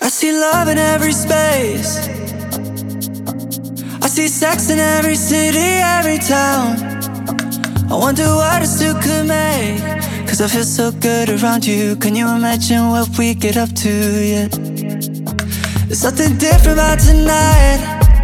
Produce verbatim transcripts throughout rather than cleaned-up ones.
I see love in every space. I see sex in every city, every town. I wonder what us two could make, cause I feel so good around you. Can you imagine what we get up to, yeah? There's something different about tonight.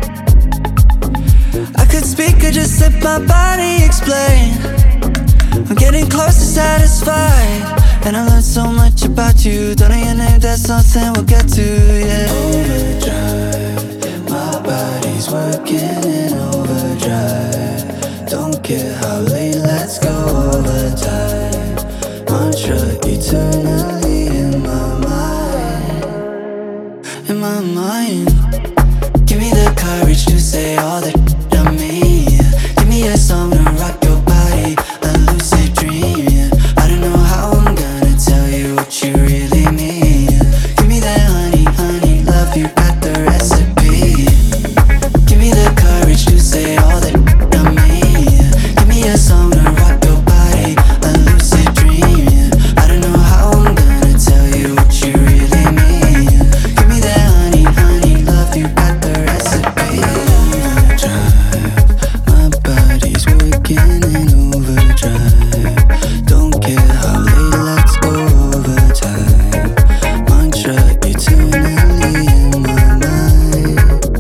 I could speak or just let my body explain. I'm getting close to satisfied, and I learned so much about you. Don't know your name, that's something we'll get to, yeah. Overdrive, my body's working in overdrive. Don't care how late, let's go overtime. Mantra eternally in my mind, in my mind. Give me the courage to say all the I mean. Give me a song to rock your body, a lucid dream, yeah. I don't know how I'm gonna tell you what you really mean. Give me that honey, honey, love, you got the recipe. Give me the courage to say all that I mean. Give me a song to rock your body, a lucid dream, yeah. I don't know how I'm gonna tell you what you really mean. Give me that honey, honey, love, you got the recipe. Overdrive, my body's working in overdrive. Don't care how late, let's go overtime. Mantra eternally in my mind.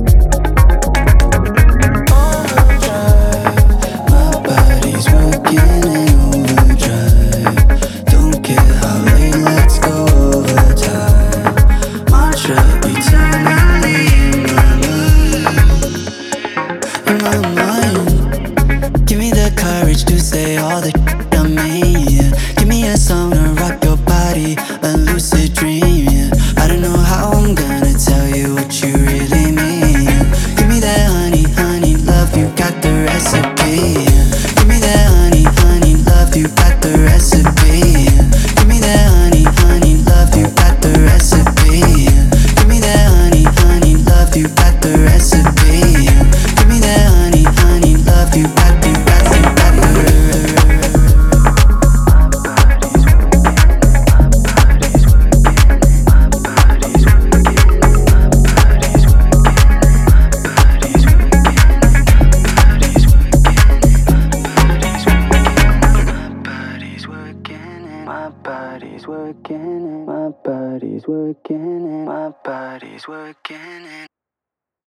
Overdrive, my body's working in overdrive. Don't care how late, let's go overtime. Mantra eternally in my mind, in my mind. Give me the courage to say all the I mean, yeah. Give me a song to rock your body, a lucid dream, yeah. I don't know how I'm gonna tell you what you really mean. Give me that honey, honey, love, you got the recipe, yeah. Give me that honey, honey, love, you got the recipe, yeah. Give me that honey, honey, love, you got the recipe, yeah. Give me that honey, honey, love, you got the recipe, yeah. Give me that honey, honey, love, you got the, got the, got the. My body's working, my body's working, my body's working.